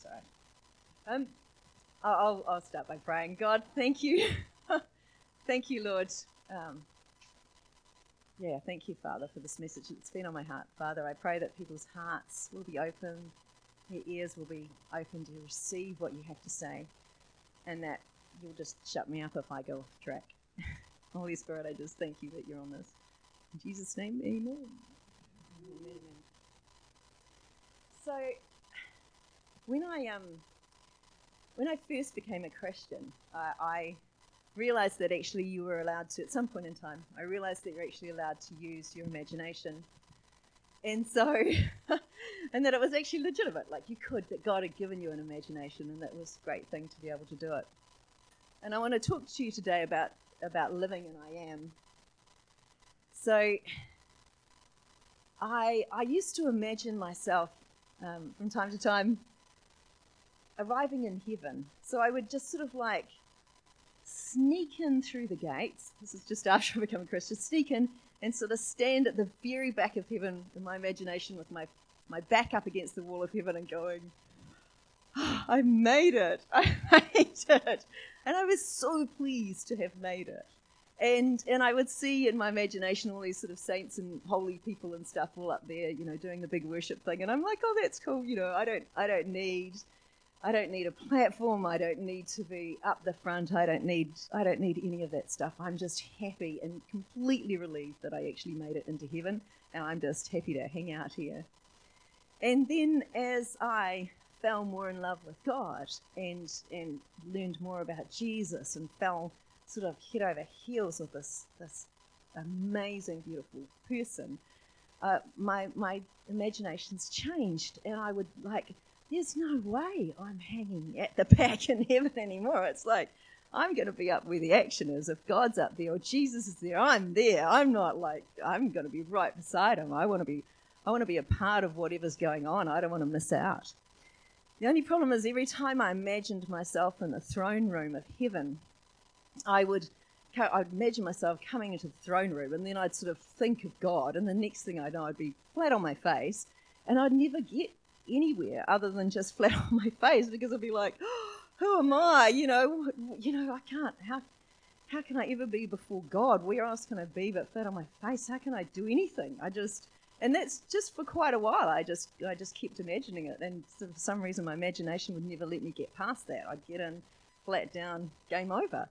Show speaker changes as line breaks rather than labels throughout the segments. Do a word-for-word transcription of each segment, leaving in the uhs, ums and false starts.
all right. Um, I'll, I'll start by praying. God, thank you. Thank you, Lord. Um, yeah, thank you, Father, for this message that's been on my heart. Father, I pray that people's hearts will be open, their ears will be open to receive what you have to say, and that you'll just shut me up if I go off track. Holy Spirit, I just thank you that you're on this. In Jesus' name, amen. Amen. So, when I um, when I first became a Christian, uh, I realized that actually you were allowed to, at some point in time, I realized that you're actually allowed to use your imagination. And so, and that it was actually legitimate, like you could, that God had given you an imagination, and that was a great thing to be able to do it. And I want to talk to you today about, about living in I am. So, I, I used to imagine myself um, from time to time arriving in heaven. So I would just sort of like sneak in through the gates. This is just after I became a Christian. Sneak in and sort of stand at the very back of heaven in my imagination with my, my back up against the wall of heaven and going, oh, I made it. I made it. And I was so pleased to have made it. And and I would see in my imagination all these sort of saints and holy people and stuff all up there, you know, doing the big worship thing. And I'm like, oh, that's cool. You know, I don't I don't need I don't need a platform. I don't need to be up the front. I don't need I don't need any of that stuff. I'm just happy and completely relieved that I actually made it into heaven, and I'm just happy to hang out here. And then as I fell more in love with God and and learned more about Jesus and fell sort of head over heels with this this amazing, beautiful person, uh, my my imaginations changed, and I would like. There's no way I'm hanging at the back in heaven anymore. It's like, I'm going to be up where the action is. If God's up there or Jesus is there, I'm there. I'm not like, I'm going to be right beside him. I want to be, I want to be a part of whatever's going on. I don't want to miss out. The only problem is every time I imagined myself in the throne room of heaven, I would, I'd imagine myself coming into the throne room, and then I'd sort of think of God, and the next thing I know, I'd be flat on my face, and I'd never get anywhere other than just flat on my face, because I'd be like, oh, who am I? You know, you know, I can't. How, how can I ever be before God? Where else can I be but flat on my face? How can I do anything? I just, and that's just for quite a while. I just, I just kept imagining it, and for some reason, my imagination would never let me get past that. I'd get in, flat down, game over,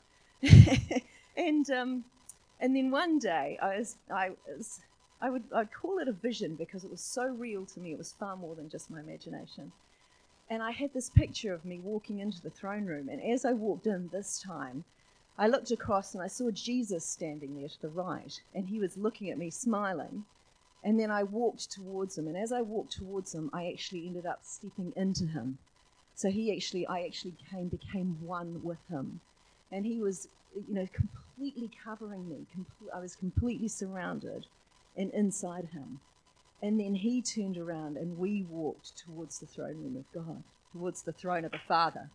and um, and then one day I was, I was. I would I'd call it a vision because it was so real to me. It was far more than just my imagination. And I had this picture of me walking into the throne room. And as I walked in this time, I looked across and I saw Jesus standing there to the right. And he was looking at me, smiling. And then I walked towards him. And as I walked towards him, I actually ended up stepping into him. So he actually, I actually came, became one with him. And he was, you know, completely covering me. Com- I was completely surrounded and inside him. And then he turned around and we walked towards the throne room of God, towards the throne of the Father.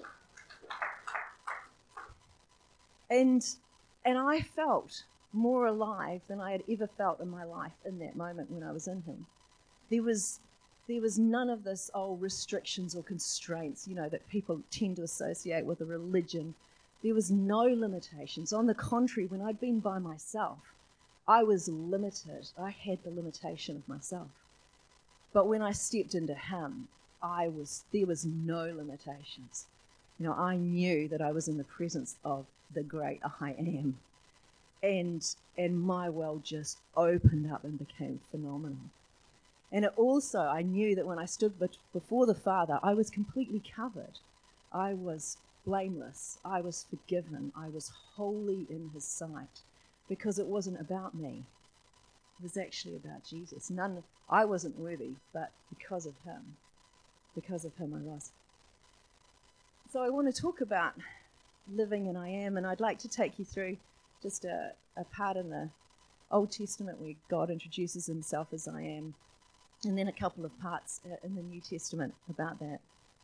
And and I felt more alive than I had ever felt in my life in that moment when I was in him. There was there was none of this old restrictions or constraints, you know, that people tend to associate with a religion. There was no limitations. On the contrary, when I'd been by myself, I was limited. I had the limitation of myself. But when I stepped into him, I was there was no limitations. You know, I knew that I was in the presence of the great I am. And and my world just opened up and became phenomenal. And it also, I knew that when I stood before the Father, I was completely covered. I was blameless. I was forgiven. I was holy in his sight. Because it wasn't about me. It was actually about Jesus. None, I wasn't worthy, but because of him, because of him I was. So I want to talk about living in I am, and I'd like to take you through just a, a part in the Old Testament where God introduces himself as I am, and then a couple of parts in the New Testament about that.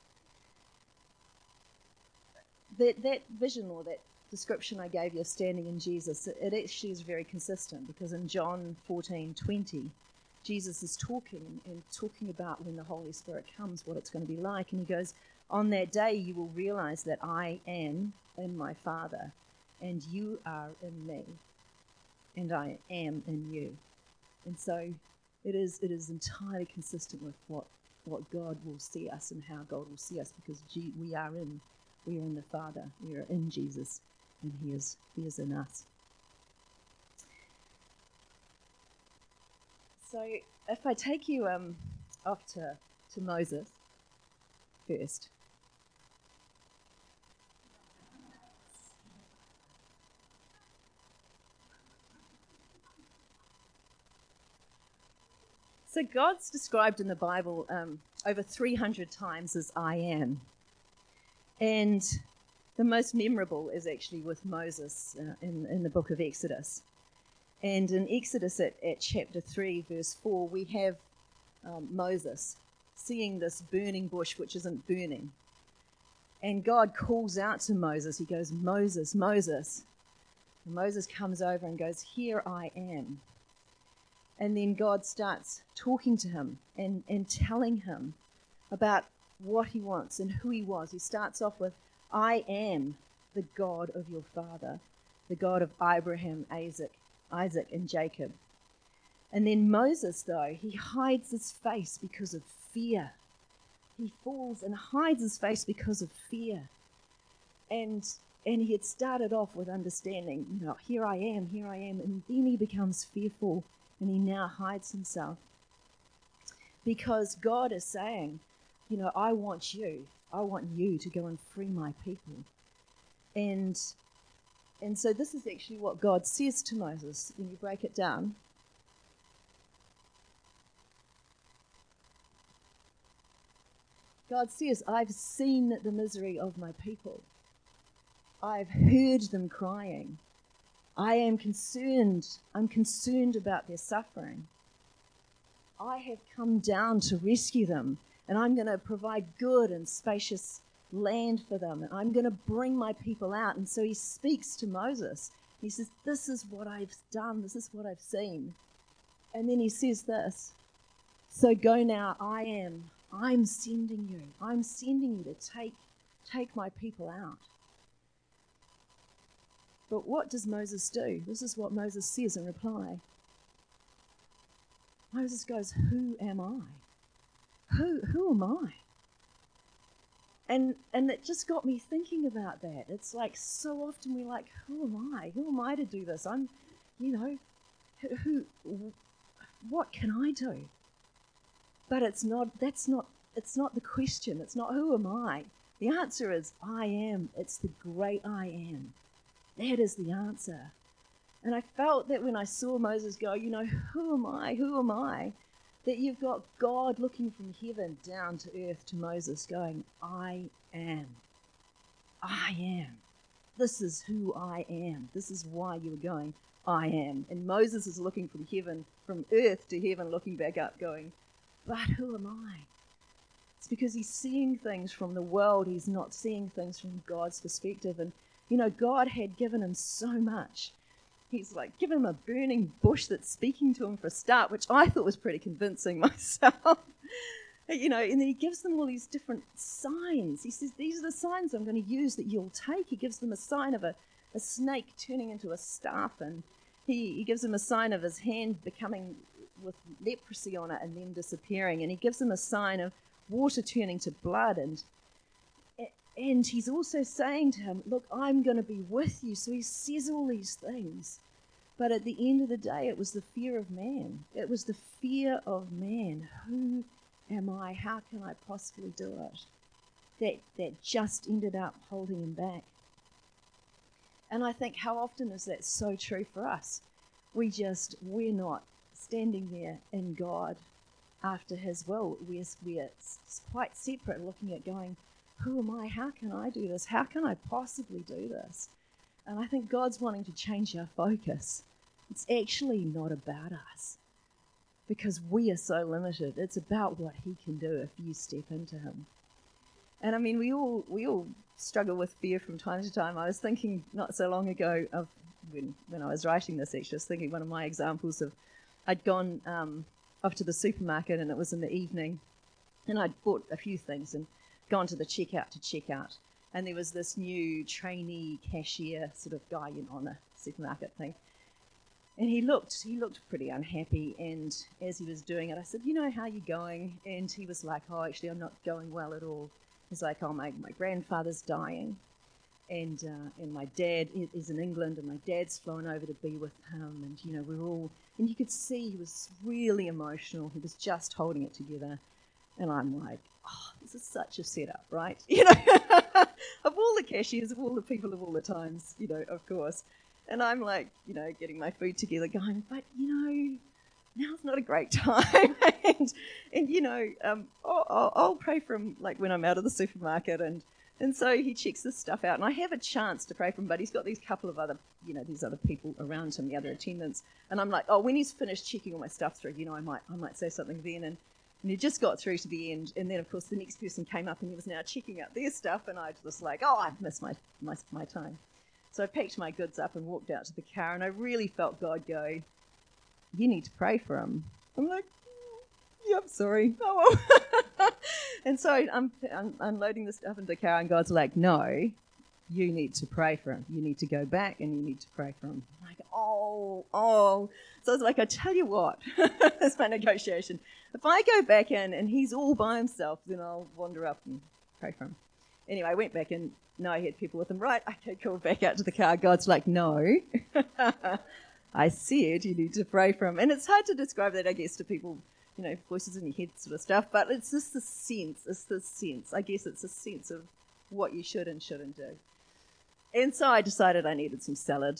That, that vision or that description I gave you of standing in Jesus, it, it actually is very consistent, because in John fourteen twenty, Jesus is talking and talking about when the Holy Spirit comes, what it's going to be like. And he goes, on that day you will realize that I am in my Father, and you are in me, and I am in you. And so it is it is entirely consistent with what, what God will see us and how God will see us, because G- we are in we are in the Father, we are in Jesus, and he is he is in us. So if I take you um, off to, to Moses first. So God's described in the Bible um, over three hundred times as I am. And the most memorable is actually with Moses uh, in, in the book of Exodus. And in Exodus at, at chapter three, verse four, we have um, Moses seeing this burning bush which isn't burning. And God calls out to Moses. He goes, Moses, Moses. And Moses comes over and goes, here I am. And then God starts talking to him and, and telling him about what he wants and who he was. He starts off with, I am the God of your father, the God of Abraham, Isaac, Isaac and Jacob. And then Moses, though, he hides his face because of fear. He falls and hides his face because of fear. And and he had started off with understanding, you know, here I am, here I am. And then he becomes fearful and he now hides himself. Because God is saying, you know, I want you. I want you to go and free my people. And And so this is actually what God says to Moses when you break it down. God says, I've seen the misery of my people. I've heard them crying. I am concerned. I'm concerned about their suffering. I have come down to rescue them, and I'm going to provide good and spacious land for them, and I'm going to bring my people out. And so he speaks to Moses. He says, this is what I've done. This is what I've seen. And then he says this, so go now, I am, I'm sending you. I'm sending you to take, take my people out. But what does Moses do? This is what Moses says in reply. Moses goes, who am I? Who, who am I? And and it just got me thinking about that. It's like so often we're like, who am I? Who am I to do this? I'm, you know, who, who what can I do? But it's not, that's not, it's not the question. It's not who am I? The answer is I am. It's the great I am. That is the answer. And I felt that when I saw Moses go, you know, who am I? Who am I? That you've got God looking from heaven down to earth to Moses going, I am. I am. This is who I am. This is why you were going, I am. And Moses is looking from heaven, from earth to heaven, looking back up going, but who am I? It's because he's seeing things from the world. He's not seeing things from God's perspective. And, you know, God had given him so much. He's like given him a burning bush that's speaking to him for a start, which I thought was pretty convincing myself. You know, and then he gives them all these different signs. He says, these are the signs I'm going to use that you'll take. He gives them a sign of a, a snake turning into a staff, and he, he gives them a sign of his hand becoming with leprosy on it and then disappearing, and he gives them a sign of water turning to blood, and and he's also saying to him, look, I'm going to be with you. So he says all these things. But at the end of the day, it was the fear of man. It was the fear of man. Who am I? How can I possibly do it? That, that just ended up holding him back. And I think how often is that so true for us? We just, we're not standing there in God after his will. We're, we're quite separate, looking at going, who am I? How can I do this? How can I possibly do this? And I think God's wanting to change our focus. It's actually not about us, because we are so limited. It's about what he can do if you step into him. And I mean, we all we all struggle with fear from time to time. I was thinking not so long ago of when, when I was writing this, actually, I was thinking one of my examples of, I'd gone um, off to the supermarket, and it was in the evening, and I'd bought a few things and gone to the checkout to check out. And there was this new trainee cashier sort of guy, you know, on the supermarket thing. And he looked, he looked pretty unhappy. And as he was doing it, I said, you know, how you going? And he was like, oh, actually, I'm not going well at all. He's like, oh, my, my grandfather's dying. And uh, and my dad is in England, and my dad's flown over to be with him. And, you know, we're all, and you could see he was really emotional. He was just holding it together. And I'm like, oh, this is such a setup, right? You know, of all the cashiers, of all the people of all the times, you know, of course. And I'm like, you know, getting my food together going, but, you know, now's not a great time. and, and, you know, um, I'll, I'll, I'll pray for him, like, when I'm out of the supermarket. And, and so he checks this stuff out. And I have a chance to pray for him, but he's got these couple of other, you know, these other people around him, the other attendants. And I'm like, oh, when he's finished checking all my stuff through, you know, I might I might say something then. And And he just got through to the end, and then, of course, the next person came up, and he was now checking out their stuff, and I was like, oh, I've missed my, my my time. So I packed my goods up and walked out to the car, and I really felt God go, you need to pray for him. I'm like, yeah, I'm sorry. Oh, well. And so I'm, I'm unloading the stuff into the car, and God's like, no, you need to pray for him. You need to go back, and you need to pray for him. I'm like, oh, oh. So I was like, I tell you what, that's my negotiation. If I go back in and he's all by himself, then I'll wander up and pray for him. Anyway, I went back in. No, he had people with him. Right, okay, cool, back out to the car. God's like, no. I said you need to pray for him. And it's hard to describe that, I guess, to people, you know, voices in your head sort of stuff. But it's just the sense. It's the sense. I guess it's a sense of what you should and shouldn't do. And so I decided I needed some salad.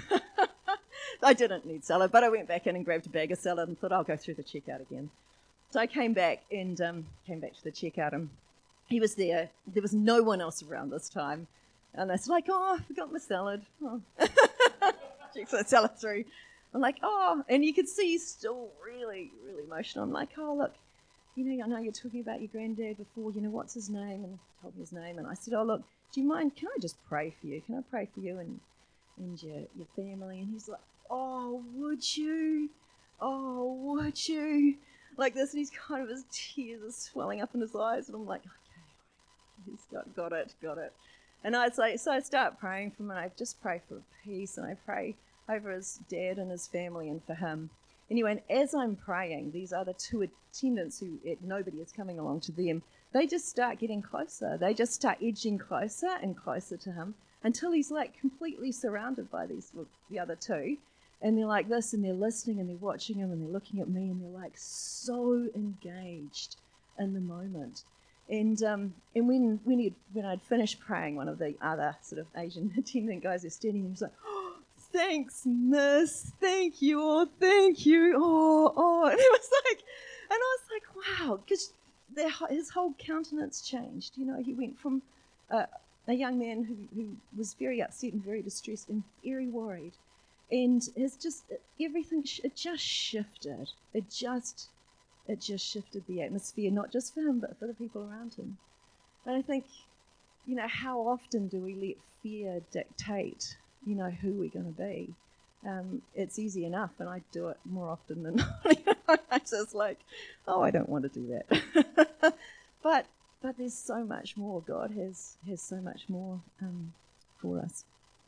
I didn't need salad, but I went back in and grabbed a bag of salad and thought, I'll go through the checkout again. So I came back and um, came back to the checkout, and he was there. There was no one else around this time. And I was like, oh, I forgot my salad. Oh. Checks the salad through. I'm like, oh, and you could see he's still really, really emotional. I'm like, oh, look, you know, I know you're talking about your granddad before, you know, what's his name? And he told me his name. And I said, oh, look, do you mind, can I just pray for you? Can I pray for you and, and your, your family? And he's like, oh, would you? Oh, would you? Like this, and he's kind of, his tears are swelling up in his eyes, and I'm like, okay, he's got, got it, got it. And I say, so I start praying for him, and I just pray for peace, and I pray over his dad and his family and for him. Anyway, and as I'm praying, these other two attendants who it, nobody is coming along to them, they just start getting closer. They just start edging closer and closer to him until he's like completely surrounded by these the other two. And they're like this, and they're listening, and they're watching him, and they're looking at me, and they're like so engaged in the moment. And um, and when when he when I'd finished praying, one of the other sort of Asian attendant guys is standing there, and he's like, oh, thanks, miss, thank you, oh, thank you, oh, oh. And it was like, and I was like, wow, because his whole countenance changed. You know, he went from uh, a young man who, who was very upset and very distressed and very worried. And it's just, everything, it just shifted. It just, it just shifted the atmosphere, not just for him, but for the people around him. And I think, you know, how often do we let fear dictate, you know, who we're going to be? Um, it's easy enough, and I do it more often than not. You know, I'm just like, oh, I don't want to do that. but but there's so much more. God has, has so much more um, for us.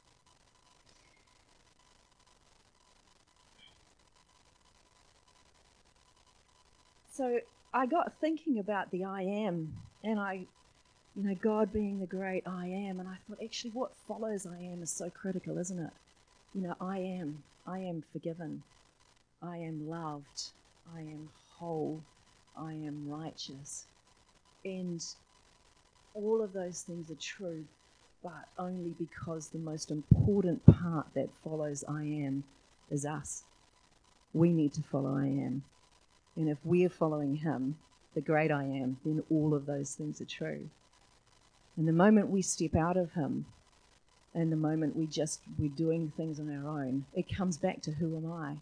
So I got thinking about the I am, and I, you know, God being the great I am, and I thought, actually, what follows I am is so critical, isn't it? You know, I am, I am forgiven, I am loved, I am whole, I am righteous. And all of those things are true, but only because the most important part that follows I am is us. We need to follow I am. And if we're following him, the great I am, then all of those things are true. And the moment we step out of him, and the moment we just, we're doing things on our own, it comes back to who am I?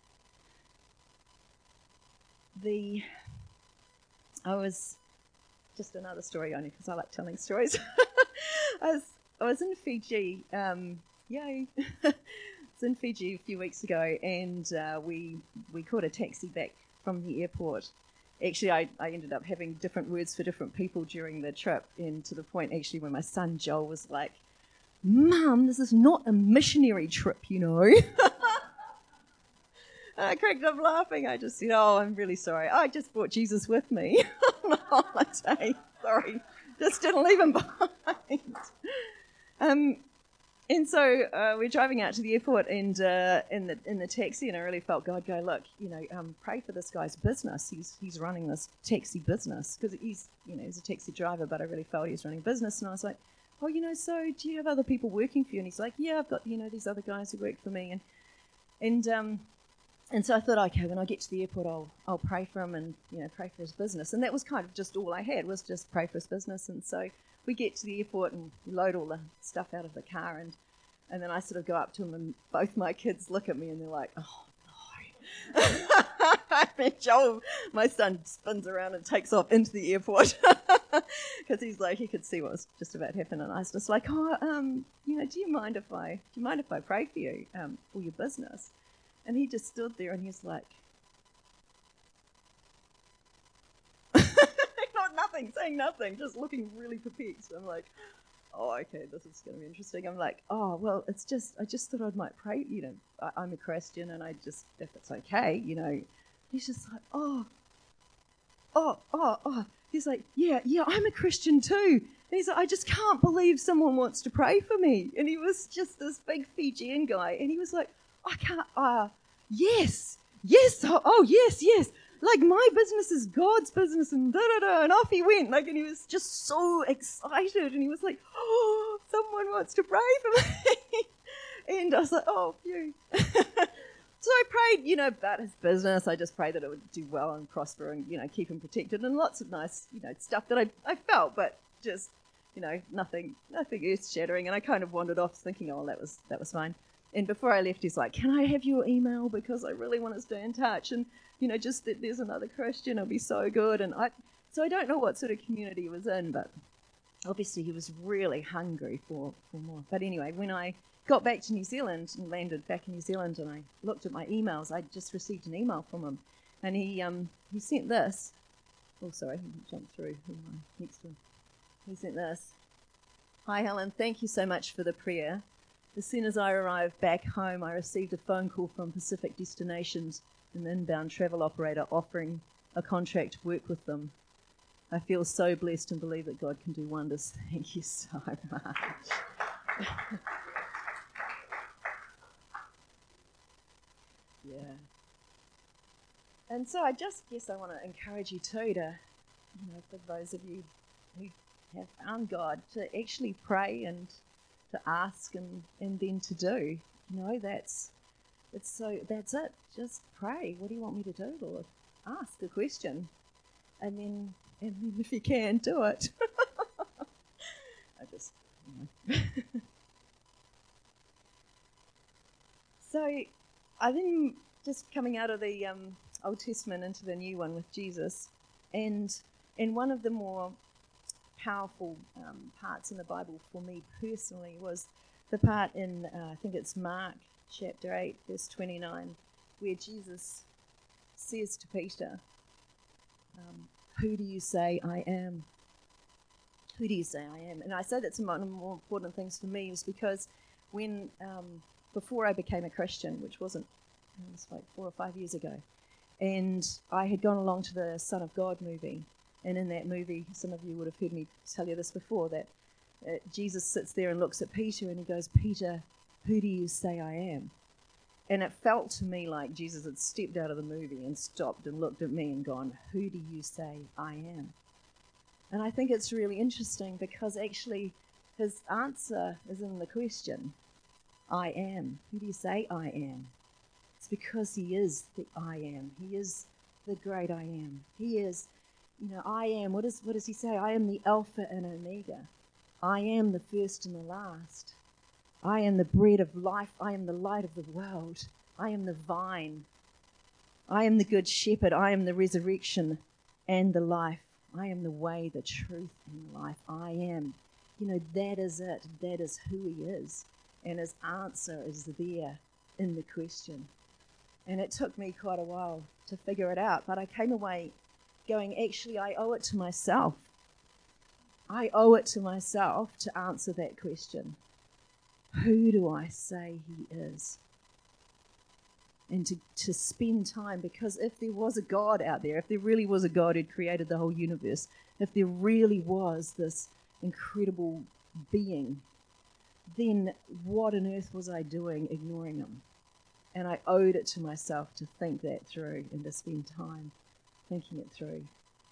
The, I was, just another story only because I like telling stories. I was I was in Fiji, um, yay. I was in Fiji a few weeks ago, and uh, we we caught a taxi back from the airport. Actually, I, I ended up having different words for different people during the trip, and to the point, actually, when my son Joel was like, "Mum, this is not a missionary trip, you know." I cracked up laughing. I just said, "Oh, I'm really sorry. I just brought Jesus with me on a holiday. Sorry, just didn't leave him behind." Um, and so uh, we're driving out to the airport, and uh, in the in the taxi, and I really felt God go, "Look, you know, um, pray for this guy's business. He's he's running this taxi business because he's you know he's a taxi driver, but I really felt he was running business." And I was like, "Oh, you know, so do you have other people working for you?" And he's like, "Yeah, I've got you know these other guys who work for me." And and um. And so I thought, okay, when I get to the airport, I'll I'll pray for him and you know pray for his business. And that was kind of just all I had was just pray for his business. And so we get to the airport and load all the stuff out of the car, and and then I sort of go up to him, and both my kids look at me and they're like, "Oh no!" And Joel, my son, spins around and takes off into the airport because he's like he could see what was just about happening. And I was just like, "Oh, um, you know, do you mind if I do you mind if I pray for you um, for your business?" And he just stood there and he's like, not nothing, saying nothing, just looking really perplexed. I'm like, "Oh, okay, this is going to be interesting." I'm like, "Oh, well, it's just, I just thought I might pray, you know, I, I'm a Christian and I just, if it's okay, you know." He's just like, oh, oh, oh, oh. He's like, yeah, yeah, I'm a Christian too. And he's like, "I just can't believe someone wants to pray for me." And he was just this big Fijian guy. And he was like, "I can't, uh, yes, yes, oh, oh, yes, yes. Like, my business is God's business," and da-da-da, and off he went. Like, and he was just so excited. And he was like, "Oh, someone wants to pray for me." And I was like, "Oh, phew." So I prayed, you know, about his business. I just prayed that it would do well and prosper and, you know, keep him protected, and lots of nice, you know, stuff that I, I felt, but just, you know, nothing, nothing earth-shattering. And I kind of wandered off thinking, oh, that was, that was fine. And before I left, he's like, "Can I have your email? Because I really want to stay in touch. And, you know, just that there's another Christian, it'll be so good." And I, so I don't know what sort of community he was in, but obviously he was really hungry for, for more. But anyway, when I got back to New Zealand and landed back in New Zealand and I looked at my emails, I just received an email from him. And he um, he sent this. Oh, sorry, he jumped through. Next one. He sent this. "Hi, Helen. Thank you so much for the prayer. As soon as I arrived back home, I received a phone call from Pacific Destinations, an inbound travel operator, offering a contract to work with them. I feel so blessed and believe that God can do wonders." Thank you so much. Yeah. And so I just guess I want to encourage you too to, you know, for those of you who have found God, to actually pray and to ask and, and then to do. You know, that's it's so that's it. Just pray. What do you want me to do, Lord? Ask a question. And then and then if you can, do it. I just you know. So I then just coming out of the um, Old Testament into the new one with Jesus, and and one of the more powerful um, parts in the Bible for me personally was the part in uh, I think it's Mark chapter eight verse twenty-nine, where Jesus says to Peter, um, "Who do you say I am? Who do you say I am?" And I say that's one of the more important things for me is because when um, before I became a Christian, which wasn't, it was like four or five years ago, and I had gone along to the Son of God movie, and in that movie, some of you would have heard me tell you this before, that uh, Jesus sits there and looks at Peter and he goes, "Peter, who do you say I am?" And it felt to me like Jesus had stepped out of the movie and stopped and looked at me and gone, "Who do you say I am?" And I think it's really interesting because actually his answer is in the question, "I am." Who do you say I am? It's because he is the I am. He is the great I am. He is, you know, I am. What, is, what does he say? "I am the Alpha and Omega. I am the first and the last. I am the bread of life. I am the light of the world. I am the vine. I am the good shepherd. I am the resurrection and the life. I am the way, the truth, and the life. I am." You know, that is it. That is who he is. And his answer is there in the question. And it took me quite a while to figure it out, but I came away going, actually, I owe it to myself. I owe it to myself to answer that question. Who do I say he is? And to, to spend time, because if there was a God out there, if there really was a God who'd created the whole universe, if there really was this incredible being, then what on earth was I doing ignoring him? And I owed it to myself to think that through and to spend time thinking it through.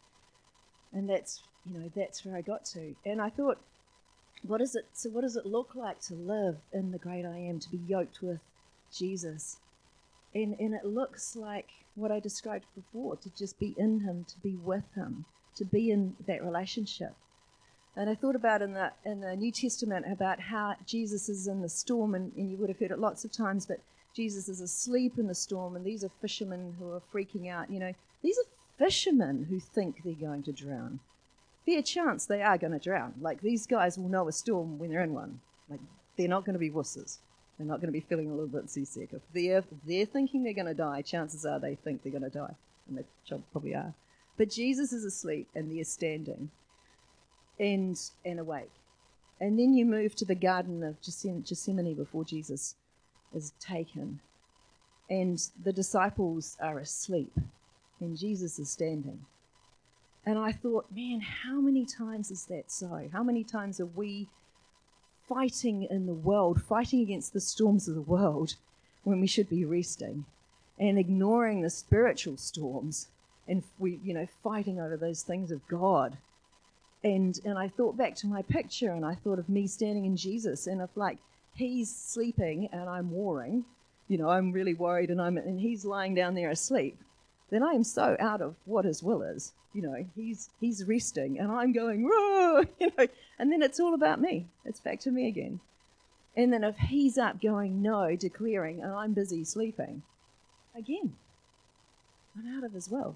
And that's, you know, that's where I got to. And I thought, what is it, so what does it look like to live in the great I am, to be yoked with Jesus? And, and it looks like what I described before, to just be in him, to be with him, to be in that relationship. And I thought about in the in the New Testament about how Jesus is in the storm, and, and you would have heard it lots of times, but Jesus is asleep in the storm, and these are fishermen who are freaking out. You know, these are fishermen who think they're going to drown. Fair chance they are going to drown. Like, these guys will know a storm when they're in one. Like, they're not going to be wusses. They're not going to be feeling a little bit seasick. If they're, if they're thinking they're going to die, chances are they think they're going to die. And they probably are. But Jesus is asleep, and they're standing and and awake. And then you move to the Garden of Gethsemane before Jesus is taken. And the disciples are asleep, and Jesus is standing. And I thought, man, how many times is that so? How many times are we fighting in the world, fighting against the storms of the world when we should be resting, and ignoring the spiritual storms, and we, you know, fighting over those things of God? And and I thought back to my picture, and I thought of me standing in Jesus, and if like he's sleeping and I'm warring, you know, I'm really worried, and I'm and he's lying down there asleep, then I am so out of what his will is. You know, he's he's resting, and I'm going, whoa, you know, and then it's all about me. It's back to me again. And then if he's up going no, declaring, and I'm busy sleeping, again, I'm out of his will.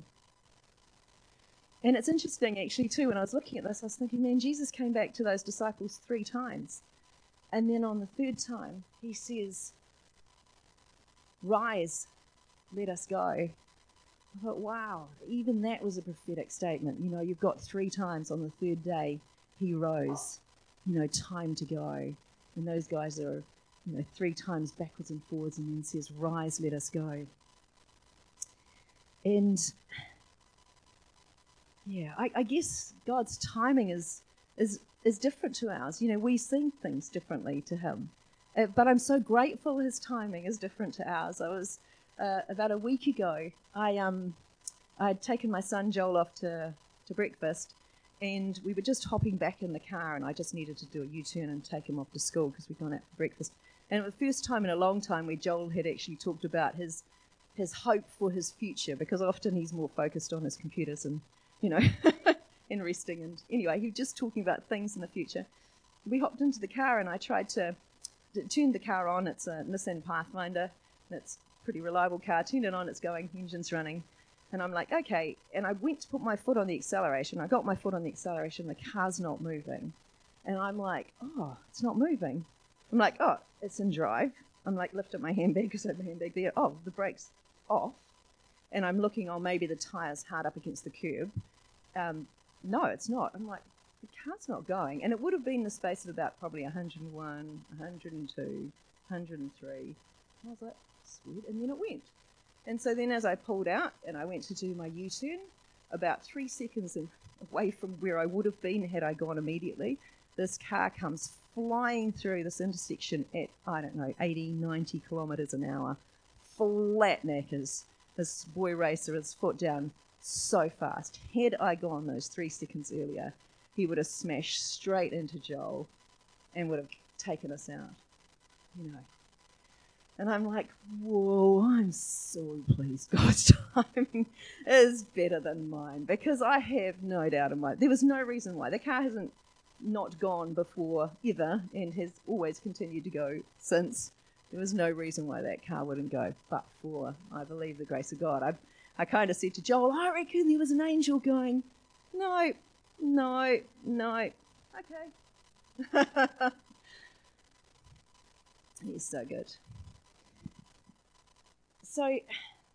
And it's interesting, actually, too, when I was looking at this, I was thinking, man, Jesus came back to those disciples three times. And then on the third time, he says, rise, let us go. I thought, wow, even that was a prophetic statement. You know, you've got three times on the third day, he rose, you know, time to go. And those guys are, you know, three times backwards and forwards, and then says, rise, let us go. And yeah, I, I guess God's timing is is is different to ours. You know, we see things differently to him. Uh, but I'm so grateful his timing is different to ours. I was, uh, about a week ago, I um, I'd taken my son Joel off to, to breakfast, and we were just hopping back in the car, and I just needed to do a U-turn and take him off to school because we'd gone out for breakfast. And it was the first time in a long time where Joel had actually talked about his his hope for his future, because often he's more focused on his computers and, you know, and resting. And anyway, he was just talking about things in the future. We hopped into the car, and I tried to, to turn the car on. It's a Nissan Pathfinder. It's a pretty reliable car. Turned it on, it's going, engine's running. And I'm like, okay. And I went to put my foot on the acceleration. I got my foot on the acceleration. The car's not moving. And I'm like, oh, it's not moving. I'm like, oh, it's in drive. I'm like, lift up my handbag, because I had my handbag there. Oh, the brake's off. And I'm looking, oh, maybe the tire's hard up against the curb. Um, no, it's not. I'm like, the car's not going. And it would have been the space of about probably one hundred and one, one hundred and two, one hundred and three. And I was like, sweet. And then it went. And so then as I pulled out and I went to do my U-turn, about three seconds away from where I would have been had I gone immediately, this car comes flying through this intersection at, I don't know, eighty, ninety kilometres an hour. Flat knackers. This boy racer is foot down so fast. Had I gone those three seconds earlier, he would have smashed straight into Joel and would have taken us out, you know. And I'm like, whoa, I'm so pleased God's timing is better than mine, because I have no doubt in my... There was no reason why. The car hasn't not gone before ever and has always continued to go since. There was no reason why that car wouldn't go, but for, I believe, the grace of God. I I kind of said to Joel, I reckon there was an angel going, no, no, no, okay. He's so good. so, yeah.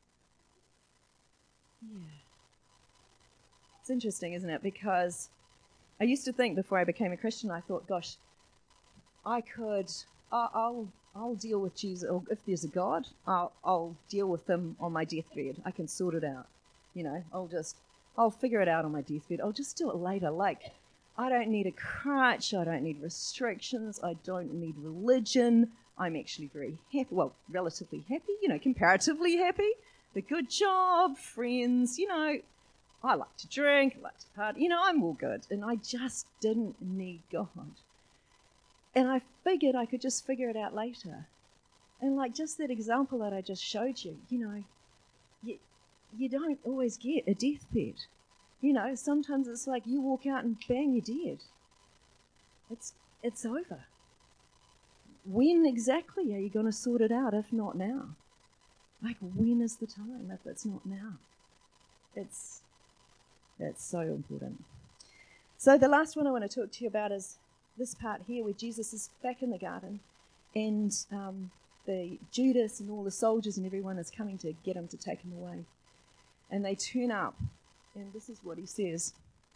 It's interesting, isn't it? Because I used to think before I became a Christian, I thought, gosh, I could, I'll, I'll, I'll deal with Jesus. Or if there's a God, I'll, I'll deal with him on my deathbed. I can sort it out. You know, I'll just, I'll figure it out on my deathbed. I'll just do it later. Like, I don't need a crutch. I don't need restrictions. I don't need religion. I'm actually very happy. Well, relatively happy, you know, comparatively happy. A good job, friends, you know. I like to drink, I like to party. You know, I'm all good. And I just didn't need God. And I figured I could just figure it out later. And like just that example that I just showed you, you know, you, you don't always get a deathbed. You know, sometimes it's like you walk out and bang, you're dead. It's it's over. When exactly are you going to sort it out if not now? Like, when is the time if it's not now? It's, it's so important. So the last one I want to talk to you about is this part here where Jesus is back in the garden and um, the Judas and all the soldiers and everyone is coming to get him to take him away. And they turn up, and this is what he says.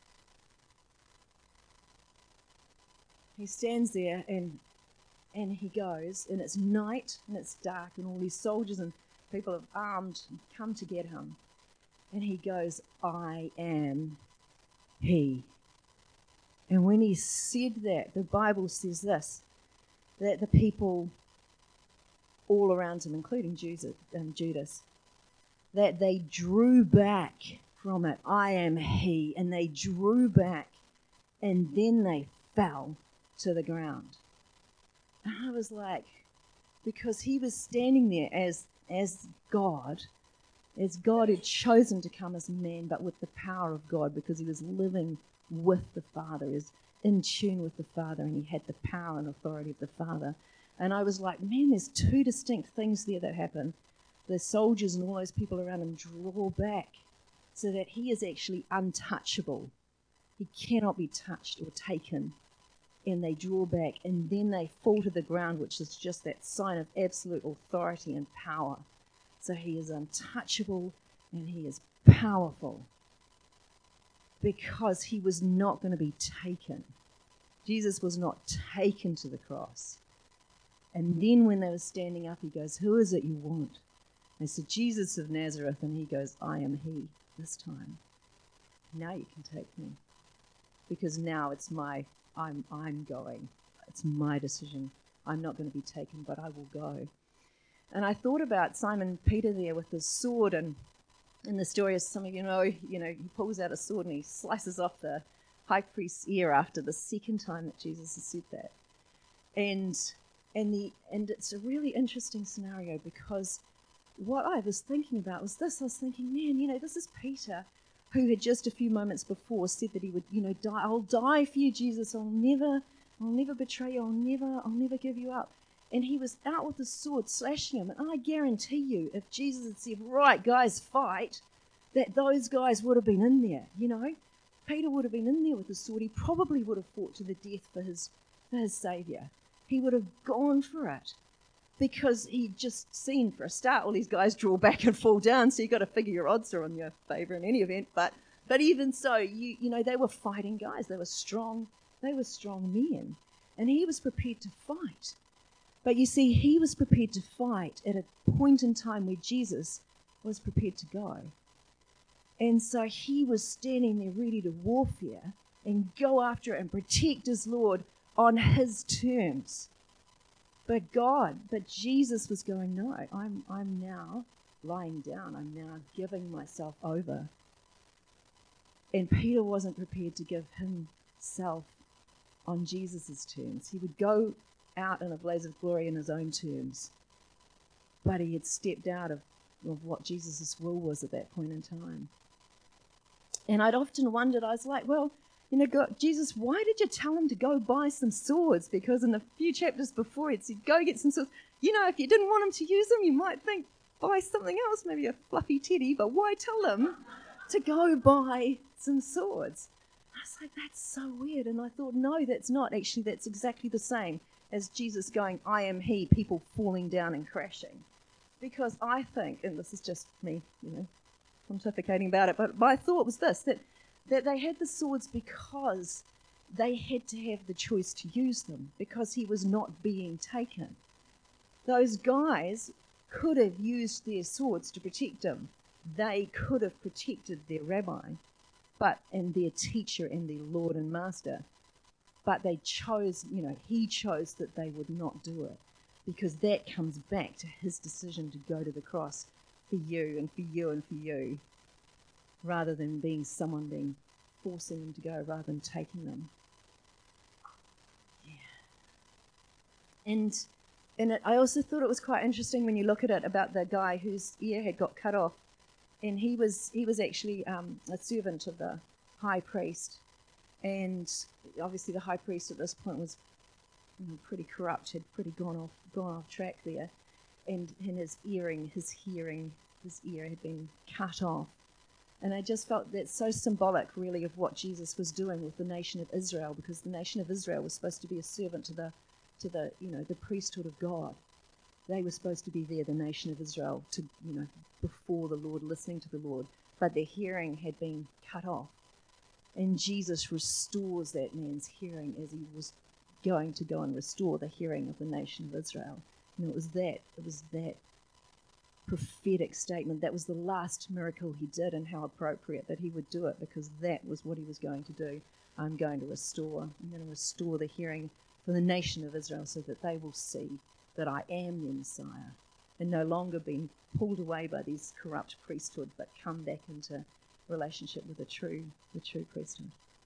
He stands there and and he goes, and it's night and it's dark, and all these soldiers and people have armed and come to get him. And he goes, I am he. And when he said that, the Bible says this, that the people all around him, including Judas, um, Judas, that they drew back from it. I am he. And they drew back, and then they fell to the ground. And I was like, because he was standing there as as God, as God had chosen to come as man, but with the power of God, because he was living with the Father, he was in tune with the Father, and he had the power and authority of the Father. And I was like, man, there's two distinct things there that happen. The soldiers and all those people around him draw back so that he is actually untouchable. He cannot be touched or taken. And they draw back, and then they fall to the ground, which is just that sign of absolute authority and power. So he is untouchable and he is powerful because he was not going to be taken. Jesus was not taken to the cross. And then when they were standing up, he goes, who is it you want? They said, Jesus of Nazareth, and he goes, I am he this time. Now you can take me, because now it's my I'm I'm going. It's my decision. I'm not going to be taken, but I will go. And I thought about Simon Peter there with his sword, and in the story, as some of you know, you know, he pulls out a sword and he slices off the high priest's ear after the second time that Jesus has said that. And and the and it's a really interesting scenario, because what I was thinking about was this. I was thinking, man, you know, this is Peter, who had just a few moments before said that he would, you know, die. I'll die for you, Jesus. I'll never, I'll never betray you. I'll never, I'll never give you up. And he was out with his sword, slashing him. And I guarantee you, if Jesus had said, right, guys, fight, that those guys would have been in there, you know. Peter would have been in there with his sword. He probably would have fought to the death for his, for his Saviour. He would have gone for it, because he'd just seen, for a start, all these guys draw back and fall down, so you've got to figure your odds are on your favour in any event. But but even so, you you know, they were fighting guys. They were strong. They were strong men. And he was prepared to fight. But you see, he was prepared to fight at a point in time where Jesus was prepared to go. And so he was standing there ready to warfare and go after it and protect his Lord on his terms. But God, but Jesus was going, no, I'm I'm now lying down. I'm now giving myself over. And Peter wasn't prepared to give himself on Jesus' terms. He would go out in a blaze of glory in his own terms. But he had stepped out of, of what Jesus' will was at that point in time. And I'd often wondered, I was like, well, you know, God, Jesus, why did you tell him to go buy some swords? Because in the few chapters before, it said, go get some swords. You know, if you didn't want him to use them, you might think, buy something else, maybe a fluffy teddy, but why tell him to go buy some swords? I was like, that's so weird. And I thought, no, that's not. Actually, that's exactly the same as Jesus going, I am he, people falling down and crashing. because I think, and this is just me, you know, pontificating about it, but my thought was this, that, that they had the swords because they had to have the choice to use them, because he was not being taken. Those guys could have used their swords to protect him. They could have protected their rabbi, but and their teacher and their Lord and Master. But they chose, you know, he chose that they would not do it, because that comes back to his decision to go to the cross for you and for you and for you, rather than being someone being forcing them to go rather than taking them. Yeah. And and it, I also thought it was quite interesting when you look at it about the guy whose ear had got cut off, and he was he was actually um, a servant of the high priest, and obviously the high priest at this point was, you know, pretty corrupt, had pretty gone off gone off track there, and in his earring, his hearing, his ear had been cut off. And I just felt that's so symbolic, really, of what Jesus was doing with the nation of Israel, because the nation of Israel was supposed to be a servant to the, to the, you know, the priesthood of God. They were supposed to be there, the nation of Israel, to, you know, before the Lord, listening to the Lord, but their hearing had been cut off. And Jesus restores that man's hearing as he was going to go and restore the hearing of the nation of Israel. And it was that, it was that prophetic statement. That was the last miracle he did, and how appropriate that he would do it, because that was what he was going to do. I'm going to restore, I'm going to restore the hearing for the nation of Israel, so that they will see that I am the Messiah, and no longer being pulled away by these corrupt priesthood, but come back into relationship with the true, the true priesthood.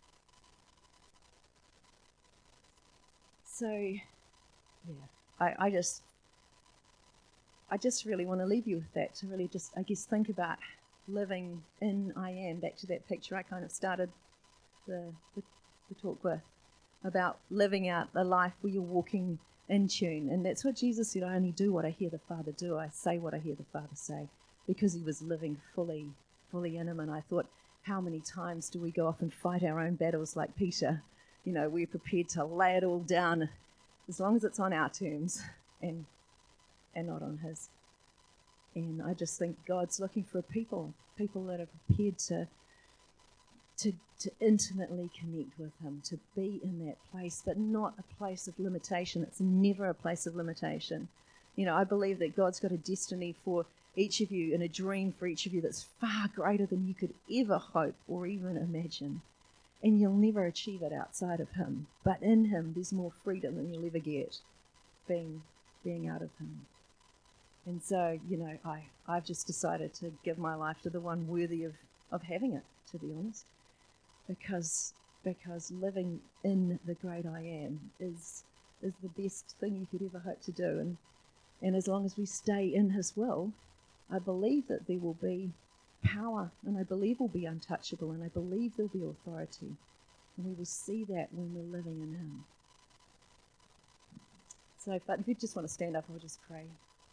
So, yeah, I, I just, I just really want to leave you with that, to really just, I guess, think about living in I am, back to that picture I kind of started the, the, the talk with, about living out a life where you're walking in tune. And that's what Jesus said, I only do what I hear the Father do. I say what I hear the Father say, because he was living fully, fully in him. And I thought, how many times do we go off and fight our own battles like Peter? You know, we're prepared to lay it all down as long as it's on our terms and and not on his. And I just think God's looking for people, people that are prepared to to to intimately connect with him, to be in that place, but not a place of limitation. It's never a place of limitation. You know, I believe that God's got a destiny for each of you and a dream for each of you that's far greater than you could ever hope or even imagine. And you'll never achieve it outside of him. But in him, there's more freedom than you'll ever get, being being out of him. And so, you know, I, I've just decided to give my life to the one worthy of, of having it, to be honest. Because because living in the great I am is is the best thing you could ever hope to do. And, and as long as we stay in his will, I believe that there will be power, and I believe we'll be untouchable, and I believe there'll be authority. And we will see that when we're living in him. So but if you just want to stand up, I'll just pray.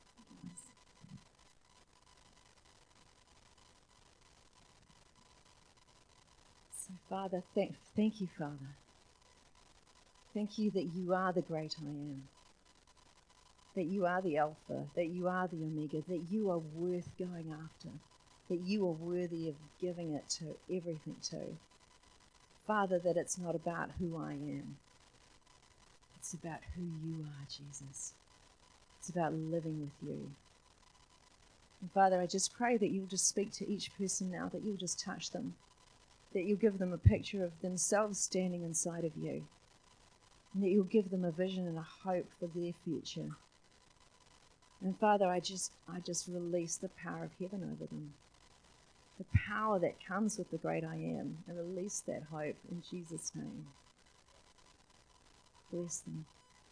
So Father, thank, thank you, Father. Thank you that you are the great I am. That you are the Alpha, that you are the Omega, that you are worth going after, that you are worthy of giving it to everything to. Father, that it's not about who I am. It's about who you are, Jesus. It's about living with you. And Father, I just pray that you'll just speak to each person now, that you'll just touch them, that you'll give them a picture of themselves standing inside of you, and that you'll give them a vision and a hope for their future. And Father, I just I just release the power of heaven over them, the power that comes with the great I am, and release that hope in Jesus' name. Bless them.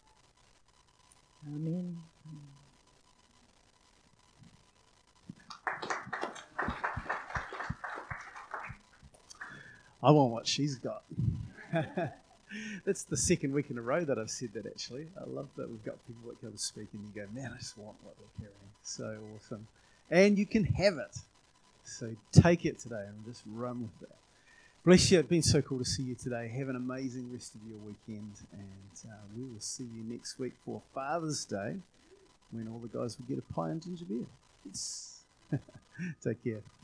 Amen.
I want what she's got. That's the second week in a row that I've said that, actually. I love that we've got people that come speak and you go, man, I just want what they're carrying. So awesome. And you can have it. So take it today and just run with that. Bless you. It's been so cool to see you today. Have an amazing rest of your weekend. And uh, we will see you next week for Father's Day, when all the guys will get a pie and ginger beer. Yes. Take care.